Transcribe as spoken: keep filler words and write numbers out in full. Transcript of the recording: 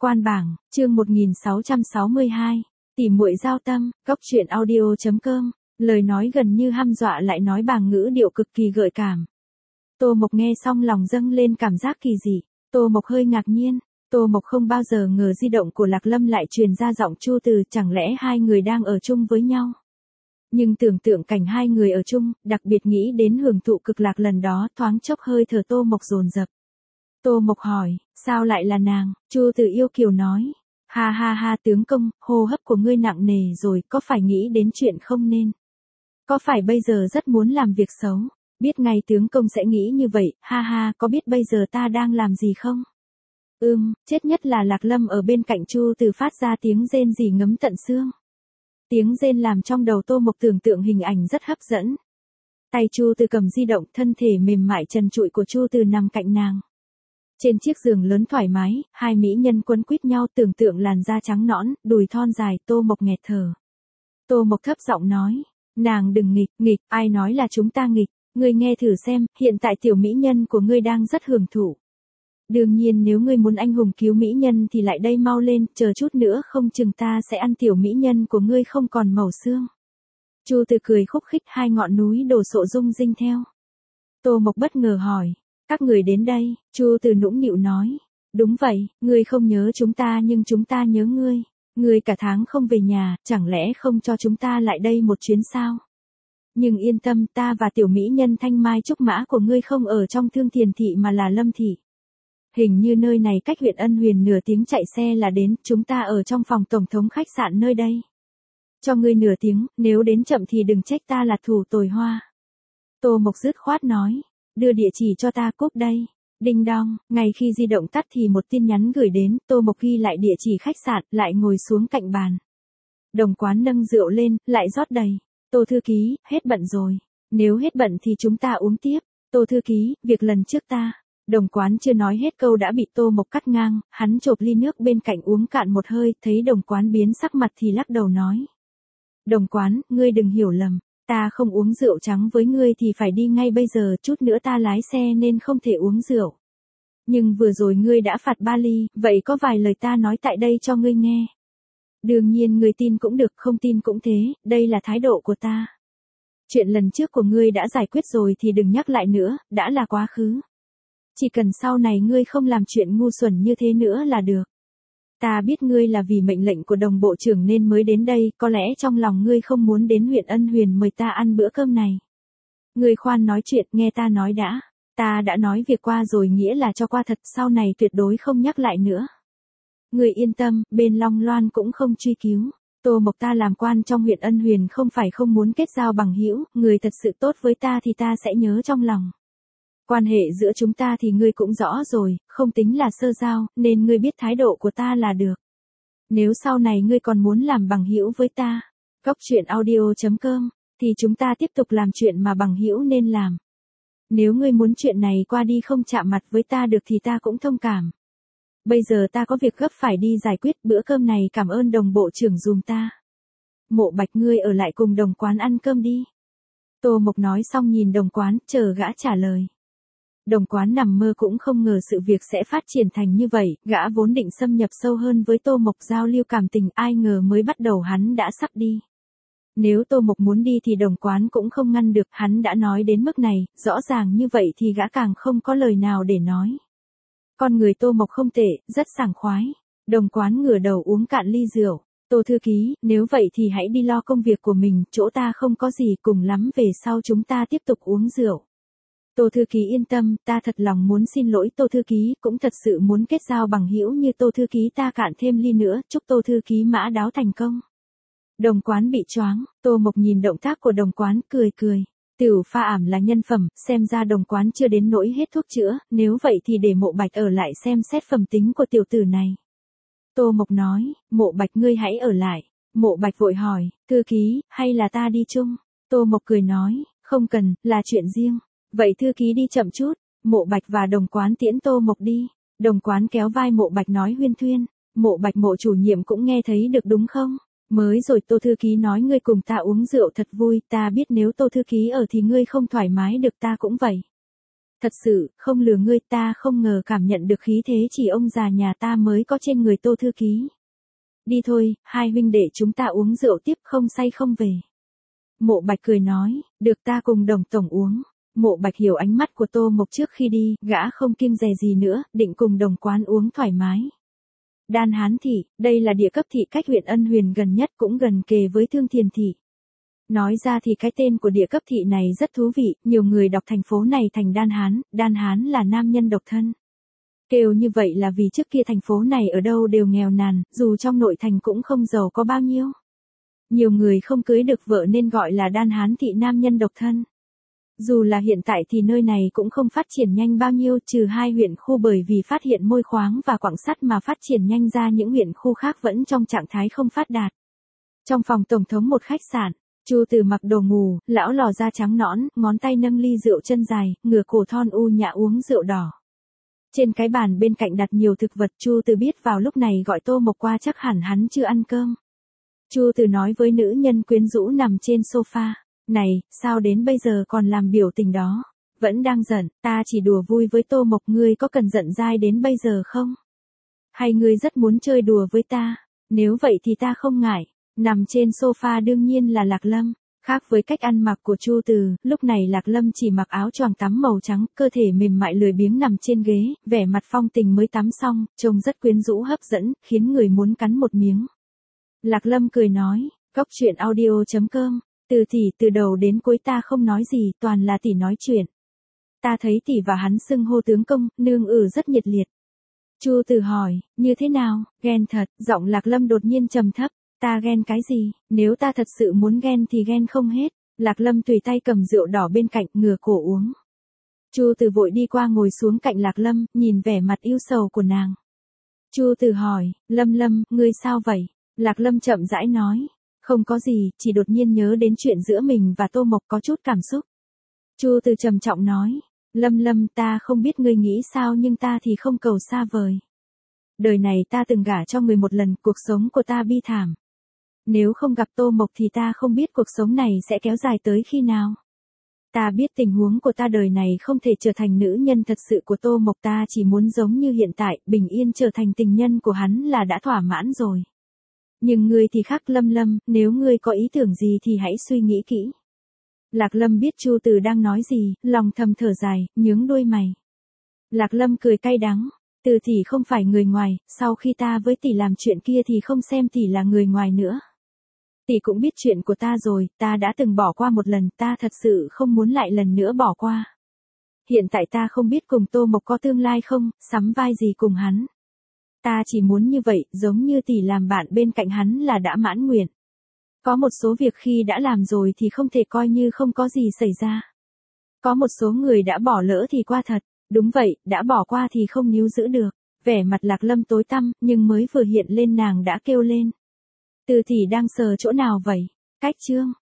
Quan bảng, chương một nghìn sáu trăm sáu mươi hai. Tỉ muội giao tâm, góc truyện audio chấm com. Lời nói gần như hăm dọa lại nói bằng ngữ điệu cực kỳ gợi cảm. Tô Mộc nghe xong lòng dâng lên cảm giác kỳ dị. Tô Mộc hơi ngạc nhiên. Tô Mộc không bao giờ ngờ di động của Lạc Lâm lại truyền ra giọng Chu Từ, chẳng lẽ hai người đang ở chung với nhau. Nhưng tưởng tượng cảnh hai người ở chung, đặc biệt nghĩ đến hưởng thụ cực lạc lần đó, thoáng chốc hơi thở Tô Mộc dồn dập. Tô Mộc hỏi, sao lại là nàng? Chu Từ yêu kiều nói, ha ha ha tướng công, hô hấp của ngươi nặng nề rồi, có phải nghĩ đến chuyện không nên? Có phải bây giờ rất muốn làm việc xấu? Biết ngay tướng công sẽ nghĩ như vậy, ha ha, có biết bây giờ ta đang làm gì không? Ừm, chết nhất là Lạc Lâm ở bên cạnh Chu Từ phát ra tiếng rên rỉ ngấm tận xương. Tiếng rên làm trong đầu Tô Mộc tưởng tượng hình ảnh rất hấp dẫn. Tay Chu Từ cầm di động, thân thể mềm mại trần trụi của Chu Từ nằm cạnh nàng. Trên chiếc giường lớn thoải mái, hai mỹ nhân quấn quýt nhau, tưởng tượng làn da trắng nõn, đùi thon dài, Tô Mộc nghẹt thở. Tô Mộc thấp giọng nói, nàng đừng nghịch, nghịch, ai nói là chúng ta nghịch, ngươi nghe thử xem, hiện tại tiểu mỹ nhân của ngươi đang rất hưởng thụ. Đương nhiên nếu ngươi muốn anh hùng cứu mỹ nhân thì lại đây mau lên, chờ chút nữa không chừng ta sẽ ăn tiểu mỹ nhân của ngươi không còn màu xương. Chu Từ cười khúc khích, hai ngọn núi đổ sộ rung rinh theo. Tô Mộc bất ngờ hỏi, các người đến đây? Chu Từ nũng nịu nói, đúng vậy, ngươi không nhớ chúng ta nhưng chúng ta nhớ ngươi. Ngươi cả tháng không về nhà, chẳng lẽ không cho chúng ta lại đây một chuyến sao? Nhưng yên tâm, ta và tiểu mỹ nhân thanh mai trúc mã của ngươi không ở trong Thương Thiền thị mà là Lâm thị. Hình như nơi này cách huyện Ân Huyền nửa tiếng chạy xe là đến, chúng ta ở trong phòng tổng thống khách sạn nơi đây. Cho ngươi nửa tiếng, nếu đến chậm thì đừng trách ta là thủ tồi hoa. Tô Mộc dứt khoát nói, đưa địa chỉ cho ta cúp đây. Đinh đong, ngay khi di động tắt thì một tin nhắn gửi đến, Tô Mộc ghi lại địa chỉ khách sạn, lại ngồi xuống cạnh bàn. Đồng Quán nâng rượu lên, lại rót đầy. Tô thư ký, hết bận rồi. Nếu hết bận thì chúng ta uống tiếp. Tô thư ký, việc lần trước ta. Đồng Quán chưa nói hết câu đã bị Tô Mộc cắt ngang, hắn chộp ly nước bên cạnh uống cạn một hơi, thấy Đồng Quán biến sắc mặt thì lắc đầu nói. Đồng Quán, ngươi đừng hiểu lầm, ta không uống rượu trắng với ngươi thì phải đi ngay bây giờ, chút nữa ta lái xe nên không thể uống rượu. Nhưng vừa rồi ngươi đã phạt ba ly, vậy có vài lời ta nói tại đây cho ngươi nghe. Đương nhiên ngươi tin cũng được, không tin cũng thế, đây là thái độ của ta. Chuyện lần trước của ngươi đã giải quyết rồi thì đừng nhắc lại nữa, đã là quá khứ. Chỉ cần sau này ngươi không làm chuyện ngu xuẩn như thế nữa là được. Ta biết ngươi là vì mệnh lệnh của đồng bộ trưởng nên mới đến đây, có lẽ trong lòng ngươi không muốn đến huyện Ân Huyền mời ta ăn bữa cơm này. Ngươi khoan nói chuyện, nghe ta nói đã. Ta đã nói việc qua rồi nghĩa là cho qua thật, sau này tuyệt đối không nhắc lại nữa. Ngươi yên tâm, bên Long Loan cũng không truy cứu. Tô Mộc ta làm quan trong huyện Ân Huyền không phải không muốn kết giao bằng hữu, người thật sự tốt với ta thì ta sẽ nhớ trong lòng. Quan hệ giữa chúng ta thì ngươi cũng rõ rồi, không tính là sơ giao, nên ngươi biết thái độ của ta là được. Nếu sau này ngươi còn muốn làm bằng hữu với ta, góc truyện audio chấm com, thì chúng ta tiếp tục làm chuyện mà bằng hữu nên làm. Nếu ngươi muốn chuyện này qua đi không chạm mặt với ta được thì ta cũng thông cảm. Bây giờ ta có việc gấp phải đi giải quyết, bữa cơm này cảm ơn đồng bộ trưởng dùm ta. Mộ Bạch ngươi ở lại cùng Đồng Quán ăn cơm đi. Tô Mộc nói xong nhìn Đồng Quán, chờ gã trả lời. Đồng Quán nằm mơ cũng không ngờ sự việc sẽ phát triển thành như vậy, gã vốn định xâm nhập sâu hơn với Tô Mộc giao lưu cảm tình, ai ngờ mới bắt đầu hắn đã sắp đi. Nếu Tô Mộc muốn đi thì Đồng Quán cũng không ngăn được, hắn đã nói đến mức này, rõ ràng như vậy thì gã càng không có lời nào để nói. Con người Tô Mộc không tệ, rất sảng khoái. Đồng Quán ngửa đầu uống cạn ly rượu. Tô thư ký, nếu vậy thì hãy đi lo công việc của mình, chỗ ta không có gì, cùng lắm về sau chúng ta tiếp tục uống rượu. Tô thư ký yên tâm, ta thật lòng muốn xin lỗi Tô thư ký, cũng thật sự muốn kết giao bằng hữu như Tô thư ký, ta cạn thêm ly nữa, chúc Tô thư ký mã đáo thành công. Đồng Quán bị choáng, Tô Mộc nhìn động tác của Đồng Quán, cười cười. Tiểu pha ảm là nhân phẩm, xem ra Đồng Quán chưa đến nỗi hết thuốc chữa, nếu vậy thì để Mộ Bạch ở lại xem xét phẩm tính của tiểu tử này. Tô Mộc nói, Mộ Bạch ngươi hãy ở lại. Mộ Bạch vội hỏi, thư ký, hay là ta đi chung? Tô Mộc cười nói, không cần, là chuyện riêng. Vậy thư ký đi chậm chút. Mộ Bạch và Đồng Quán tiễn Tô Mộc đi. Đồng Quán kéo vai Mộ Bạch nói huyên thuyên. Mộ Bạch Mộ chủ nhiệm cũng nghe thấy được đúng không? Mới rồi Tô thư ký nói ngươi cùng ta uống rượu thật vui, ta biết nếu Tô thư ký ở thì ngươi không thoải mái được, ta cũng vậy. Thật sự, không lừa ngươi, ta không ngờ cảm nhận được khí thế chỉ ông già nhà ta mới có trên người Tô thư ký. Đi thôi, hai huynh đệ chúng ta uống rượu tiếp, không say không về. Mộ Bạch cười nói, được, ta cùng Đồng tổng uống. Mộ Bạch hiểu ánh mắt của Tô Mộc trước khi đi, gã không kiêng dè gì nữa, định cùng Đồng quán uống thoải mái. Đan Hán thị, đây là địa cấp thị cách huyện Ân Huyền gần nhất, cũng gần kề với Thương Thiền thị. Nói ra thì cái tên của địa cấp thị này rất thú vị, nhiều người đọc thành phố này thành Đan Hán, Đan Hán là nam nhân độc thân. Kêu như vậy là vì trước kia thành phố này ở đâu đều nghèo nàn, dù trong nội thành cũng không giàu có bao nhiêu. Nhiều người không cưới được vợ nên gọi là Đan Hán thị, nam nhân độc thân. Dù là hiện tại thì nơi này cũng không phát triển nhanh bao nhiêu, trừ hai huyện khu bởi vì phát hiện môi khoáng và quặng sắt mà phát triển nhanh ra, những huyện khu khác vẫn trong trạng thái không phát đạt. Trong phòng tổng thống một khách sạn, Chu Từ mặc đồ ngủ, lão lò da trắng nõn, ngón tay nâng ly rượu chân dài, ngửa cổ thon u nhã uống rượu đỏ. Trên cái bàn bên cạnh đặt nhiều thực vật, Chu Từ biết vào lúc này gọi Tô Mộc qua chắc hẳn hắn chưa ăn cơm. Chu Từ nói với nữ nhân quyến rũ nằm trên sofa, này, sao đến bây giờ còn làm biểu tình đó? Vẫn đang giận, ta chỉ đùa vui với Tô Mộc, ngươi có cần giận dai đến bây giờ không? Hay ngươi rất muốn chơi đùa với ta? Nếu vậy thì ta không ngại. Nằm trên sofa đương nhiên là Lạc Lâm. Khác với cách ăn mặc của Chu Từ, lúc này Lạc Lâm chỉ mặc áo choàng tắm màu trắng, cơ thể mềm mại lười biếng nằm trên ghế, vẻ mặt phong tình mới tắm xong, trông rất quyến rũ hấp dẫn, khiến người muốn cắn một miếng. Lạc Lâm cười nói, Cóc truyện audio chấm com, Từ tỷ từ đầu đến cuối ta không nói gì, toàn là tỷ nói chuyện. Ta thấy tỷ và hắn xưng hô tướng công, nương ử rất nhiệt liệt. Chu Từ hỏi, như thế nào, ghen thật, giọng Lạc Lâm đột nhiên trầm thấp. Ta ghen cái gì, nếu ta thật sự muốn ghen thì ghen không hết. Lạc Lâm tùy tay cầm rượu đỏ bên cạnh, ngửa cổ uống. Chu Từ vội đi qua ngồi xuống cạnh Lạc Lâm, nhìn vẻ mặt yêu sầu của nàng. Chu Từ hỏi, Lâm Lâm, ngươi sao vậy? Lạc Lâm chậm rãi nói, không có gì, chỉ đột nhiên nhớ đến chuyện giữa mình và Tô Mộc có chút cảm xúc. Chu Từ trầm trọng nói, Lâm Lâm, ta không biết ngươi nghĩ sao nhưng ta thì không cầu xa vời. Đời này ta từng gả cho người một lần, cuộc sống của ta bi thảm. Nếu không gặp Tô Mộc thì ta không biết cuộc sống này sẽ kéo dài tới khi nào. Ta biết tình huống của ta đời này không thể trở thành nữ nhân thật sự của Tô Mộc, ta chỉ muốn giống như hiện tại, bình yên trở thành tình nhân của hắn là đã thỏa mãn rồi. Nhưng ngươi thì khác Lâm Lâm, nếu ngươi có ý tưởng gì thì hãy suy nghĩ kỹ. Lạc Lâm biết Chu Từ đang nói gì, lòng thầm thở dài, nhướng đuôi mày. Lạc Lâm cười cay đắng, Từ tỷ không phải người ngoài, sau khi ta với tỷ làm chuyện kia thì không xem tỷ là người ngoài nữa. Tỷ cũng biết chuyện của ta rồi, ta đã từng bỏ qua một lần, ta thật sự không muốn lại lần nữa bỏ qua. Hiện tại ta không biết cùng Tô Mộc có tương lai không, sắm vai gì cùng hắn. Ta chỉ muốn như vậy, giống như tỷ làm bạn bên cạnh hắn là đã mãn nguyện. Có một số việc khi đã làm rồi thì không thể coi như không có gì xảy ra. Có một số người đã bỏ lỡ thì qua thật, đúng vậy, đã bỏ qua thì không níu giữ được. Vẻ mặt Lạc Lâm tối tăm, nhưng mới vừa hiện lên nàng đã kêu lên. Từ tỷ đang sờ chỗ nào vậy? Cách chương.